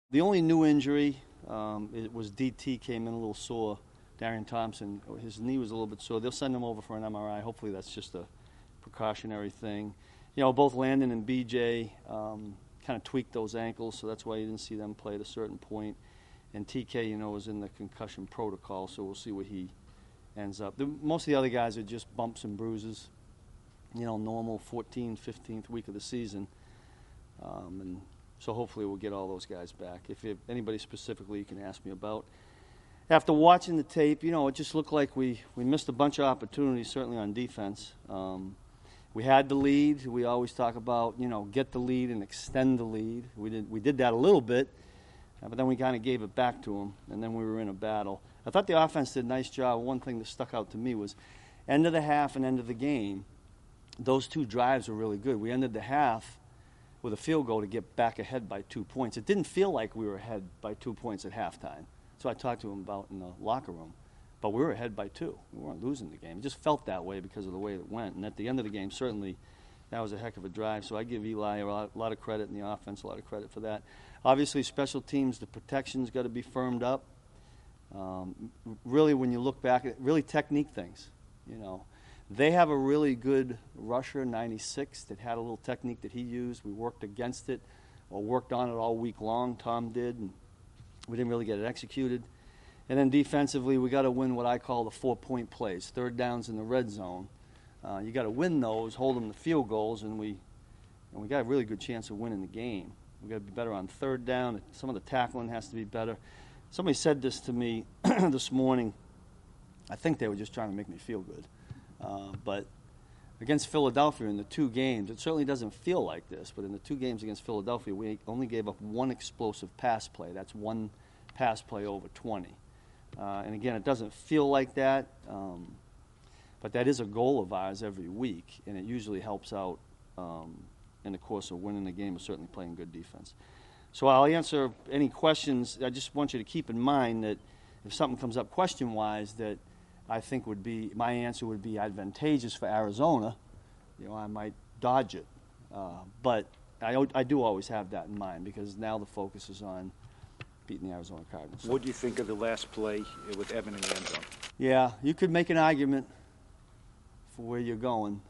The only new injury it was DT came in a little sore. Darian Thompson, his knee was a little bit sore. They'll send him over for an MRI. Hopefully that's just a precautionary thing. You know, both Landon and BJ kind of tweaked those ankles, so that's why you didn't see them play at a certain point. And TK, you know, is in the concussion protocol, so we'll see where he ends up. Most of the other guys are just bumps and bruises, you know, normal 14th, 15th week of the season. And so hopefully we'll get all those guys back. If anybody specifically you can ask me about. After watching the tape, you know, it just looked like we missed a bunch of opportunities, certainly on defense. We had the lead. We always talk about, you know, get the lead and extend the lead. We did that a little bit, but then we kind of gave it back to them, and then we were in a battle. I thought the offense did a nice job. One thing that stuck out to me was end of the half and end of the game, those two drives were really good. We ended the half with a field goal to get back ahead by 2 points. It didn't feel like we were ahead by 2 points at halftime. So I talked to him about in the locker room. But we were ahead by 2. We weren't losing the game. It just felt that way because of the way it went. And at the end of the game, certainly, that was a heck of a drive. So I give Eli a lot of credit, and the offense a lot of credit for that. Obviously, special teams, the protection's got to be firmed up. Really, when you look back, really technique things, you know. They have a really good rusher, 96, that had a little technique that he used. We worked against it or worked on it all week long. Tom did, and we didn't really get it executed. And then defensively, we got to win what I call the 4-point plays, third downs in the red zone. You got to win those, hold them to field goals, and we got a really good chance of winning the game. We got to be better on third down. Some of the tackling has to be better. Somebody said this to me this morning. I think they were just trying to make me feel good. But against Philadelphia in the 2 games, it certainly doesn't feel like this, but in the 2 games against Philadelphia, we only gave up 1 explosive pass play. That's 1 pass play over 20. And again, it doesn't feel like that, but that is a goal of ours every week, and it usually helps out in the course of winning the game or certainly playing good defense. So I'll answer any questions. I just want you to keep in mind that if something comes up question-wise that I think would be, my answer would be advantageous for Arizona, you know, I might dodge it. But I do always have that in mind because now the focus is on beating the Arizona Cardinals. What do you think of the last play with Evan in the end zone? Yeah, you could make an argument for where you're going.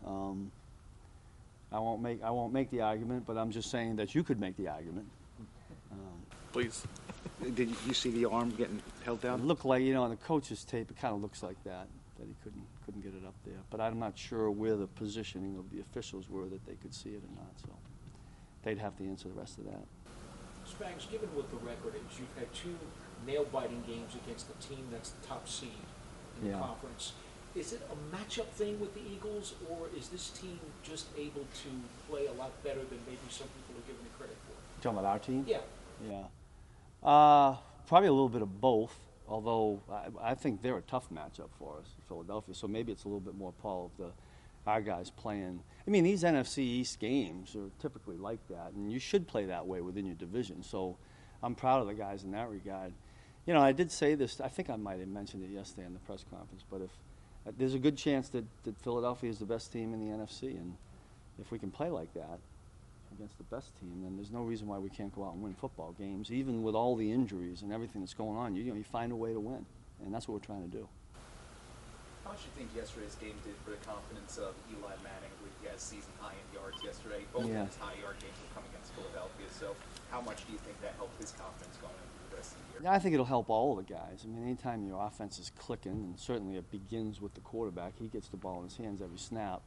I won't make the argument, but I'm just saying that you could make the argument. Please. Did you see the arm getting held down? It looked like, you know, on the coach's tape, it kind of looks like that he couldn't get it up there. But I'm not sure where the positioning of the officials were that they could see it or not. So they'd have to answer the rest of that. Spags, given what the record is, you've had 2 nail-biting games against the team that's the top seed in the conference. Is it a matchup thing with the Eagles, or is this team just able to play a lot better than maybe some people are giving it credit for? You talking about our team? Yeah. Yeah. Probably a little bit of both, although I think they're a tough matchup for us, Philadelphia. So maybe it's a little bit more, Paul, of our guys playing. I mean, these NFC East games are typically like that, and you should play that way within your division. So I'm proud of the guys in that regard. You know, I did say this, I think I might have mentioned it yesterday in the press conference, but if there's a good chance that Philadelphia is the best team in the NFC, and if we can play like that against the best team, then there's no reason why we can't go out and win football games, even with all the injuries and everything that's going on. You find a way to win, and that's what we're trying to do. How much do you think yesterday's game did for the confidence of Eli Manning, who he has season high in yards yesterday? Both of his high yard games have come against Philadelphia, so how much do you think that helped his confidence going into the rest of the year? Yeah, I think it'll help all of the guys. I mean, anytime your offense is clicking, and certainly it begins with the quarterback, he gets the ball in his hands every snap.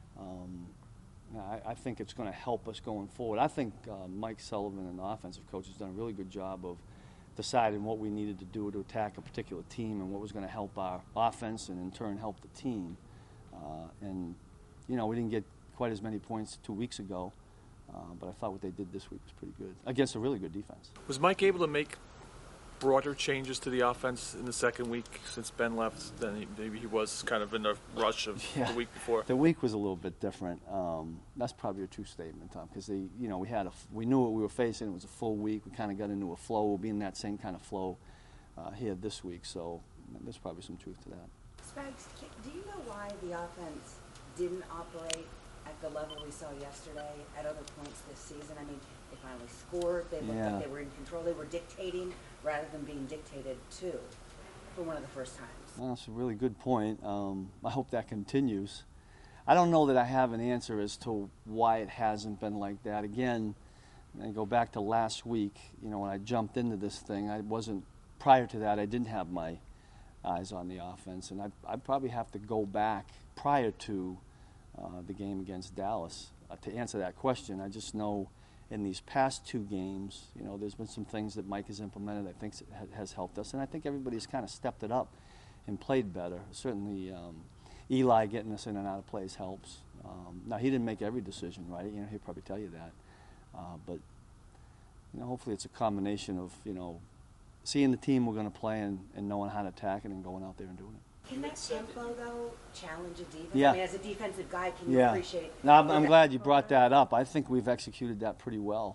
I think it's going to help us going forward. I think Mike Sullivan and the offensive coach has done a really good job of deciding what we needed to do to attack a particular team and what was going to help our offense and in turn help the team. And, you know, we didn't get quite as many points 2 weeks ago, but I thought what they did this week was pretty good against a really good defense. Was Mike able to make broader changes to the offense in the second week since Ben left than maybe he was kind of in the rush of the week before? The week was a little bit different. That's probably a true statement, Tom, because we knew what we were facing. It was a full week. We kind of got into a flow. We'll be in that same kind of flow here this week. So there's probably some truth to that. Spags, do you know why the offense didn't operate at the level we saw yesterday at other points this season? I mean, They finally scored. They looked Yeah. like they were in control. They were dictating rather than being dictated to for one of the first times. Well, that's a really good point. I hope that continues. I don't know that I have an answer as to why it hasn't been like that. Again, I go back to last week, when I jumped into this thing, prior to that, I didn't have my eyes on the offense. And I'd probably have to go back prior to the game against Dallas to answer that question. I just know in these past two games, there's been some things that Mike has implemented I think has helped us. And I think everybody's kind of stepped it up and played better. Certainly, Eli getting us in and out of plays helps. Now, he didn't make every decision, right? He'll probably tell you that. But hopefully it's a combination of, seeing the team we're going to play and knowing how to attack it and going out there and doing it. Can that tempo, though, challenge a defense? Yeah. I mean, as a defensive guy, can you appreciate... No, I'm glad you brought that up. I think we've executed that pretty well.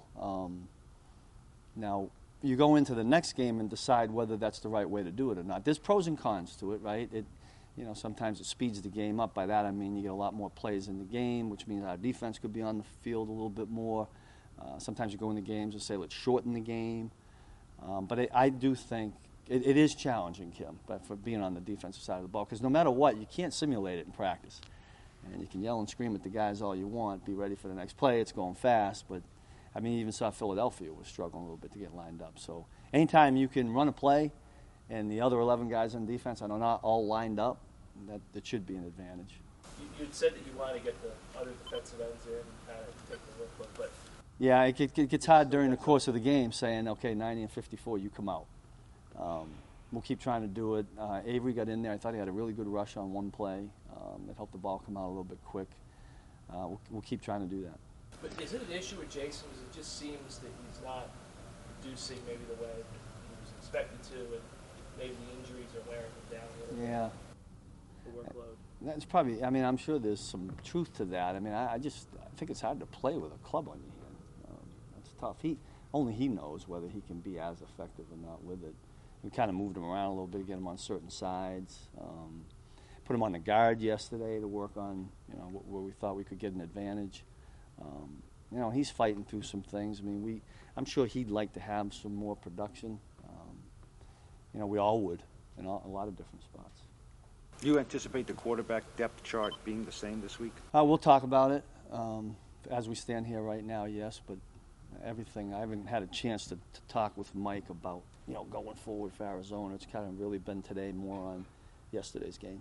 Now, you go into the next game and decide whether that's the right way to do it or not. There's pros and cons to it, right? Sometimes it speeds the game up. By that I mean you get a lot more plays in the game, which means our defense could be on the field a little bit more. Sometimes you go into games and say, let's shorten the game. But I do think it is challenging, Kim, for being on the defensive side of the ball, because no matter what, you can't simulate it in practice. And you can yell and scream at the guys all you want, be ready for the next play, it's going fast, but even saw Philadelphia was struggling a little bit to get lined up. So anytime you can run a play and the other 11 guys on defense are not all lined up, that should be an advantage. You said that you want to get the other defensive ends in and kind of take the workload, but yeah, it gets hard during the course of the game saying, okay, 90 and 54, you come out. We'll keep trying to do it. Avery got in there. I thought he had a really good rush on one play. That helped the ball come out a little bit quick. We'll keep trying to do that. But is it an issue with Jason? Because it just seems that he's not producing maybe the way that he was expected to, and maybe the injuries are wearing him down a little Yeah. bit, the workload. That's probably, I'm sure there's some truth to that. I think it's hard to play with a club on your hand. It's tough. Only he knows whether he can be as effective or not with it. We kind of moved him around a little bit to get him on certain sides. Put him on the guard yesterday to work on, where we thought we could get an advantage. He's fighting through some things. I'm sure he'd like to have some more production. We all would in a lot of different spots. Do you anticipate the quarterback depth chart being the same this week? We'll talk about it as we stand here right now, yes, but everything, I haven't had a chance to talk with Mike about, going forward for Arizona. It's kind of really been today more on yesterday's game.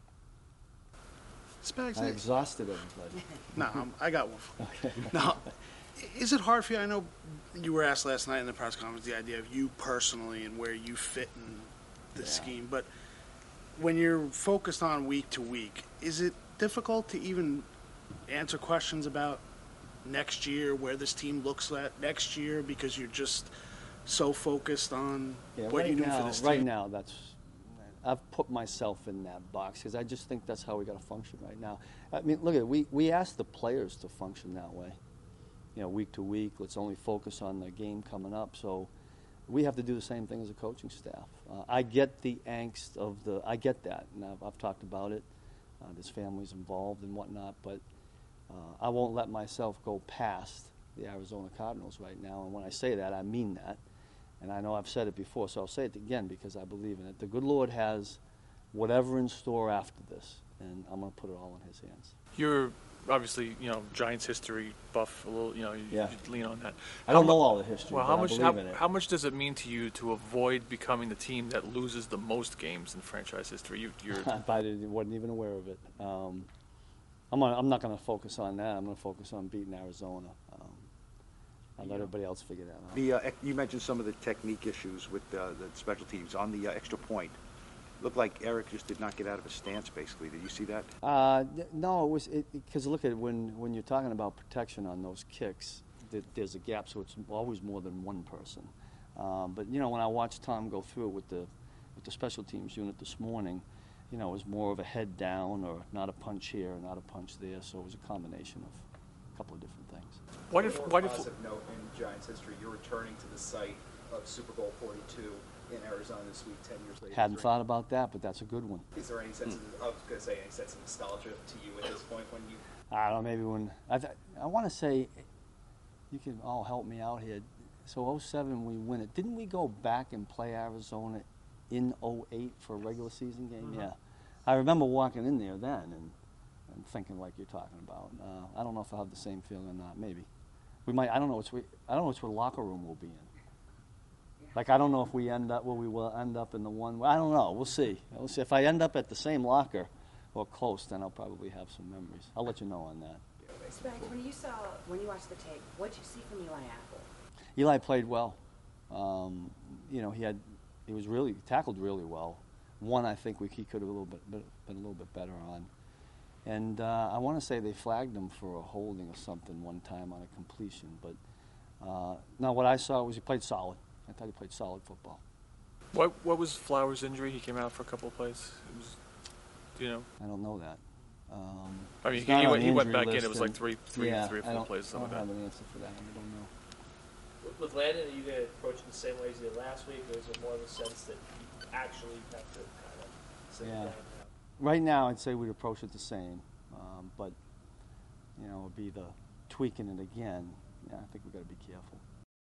Spags, I exhausted everybody. No, I got one. Okay. Now, is it hard for you? I know you were asked last night in the press conference the idea of you personally and where you fit in the scheme, but when you're focused on week to week, is it difficult to even answer questions about next year, where this team looks at next year, because you're just so focused on what you're doing for this team? Right now, I've put myself in that box because I just think that's how we got to function right now. Look at it. We asked the players to function that way. Week to week, let's only focus on the game coming up. So we have to do the same thing as a coaching staff. I get the angst I get that, and I've talked about it. There's families involved and whatnot, but I won't let myself go past the Arizona Cardinals right now. And when I say that, I mean that. And I know I've said it before, so I'll say it again because I believe in it. The good Lord has whatever in store after this, and I'm going to put it all in His hands. you're obviously, Giants history buff a little, you Yeah. lean on that. I don't know all the history, Well, but I believe in it. how much does it mean to you to avoid becoming the team that loses the most games in franchise history? You're I wasn't even aware of it. I'm not going to focus on that. I'm going to focus on beating Arizona. I'll let everybody else figure that out. You mentioned some of the technique issues with the special teams on the extra point. Looked like Eric just did not get out of his stance, basically. Did you see that? No, it was because look at it, when you're talking about protection on those kicks, there's a gap, so it's always more than one person. But when I watched Tom go through it with the special teams unit this morning, it was more of a head down or not a punch here, not a punch there. So it was a combination of a couple of different things. What if positive note in Giants history, you're returning to the site of Super Bowl 42 in Arizona this week, 10 years later? Hadn't thought about that, but that's a good one. Is there any sense any sense of nostalgia to you at this point when you? I don't know, maybe when I want to say, you can all help me out here. So 07 we win it. Didn't we go back and play Arizona in 08 for a regular season game? Mm-hmm. Yeah. I remember walking in there then and thinking like you're talking about. I don't know if I'll have the same feeling or not. Maybe. We might. I don't know which locker room we'll be in. Like, I don't know if we end up where we will end up in the one. I don't know. We'll see. We'll see. If I end up at the same locker or close, then I'll probably have some memories. I'll let you know on that. Specs, when you watched the tape, what did you see from Eli Apple? Eli played well. He tackled really well. One, I think he could have been a little bit better on. And I want to say they flagged him for a holding or something one time on a completion. But no, what I saw was he played solid. I thought he played solid football. What was Flowers' injury? He came out for a couple of plays. Do you know? I don't know that. I mean, It's not on the he went injury back in. list It was like and- three or four plays. I don't Something like have that. an answer for that. I don't know. With Landon, are you going to approach it the same way as you did last week, or is it more of a sense that you actually have to kind of sit Yeah. down now? Right now, I'd say we'd approach it the same, but it'd be the tweaking it again. Yeah, I think we've got to be careful.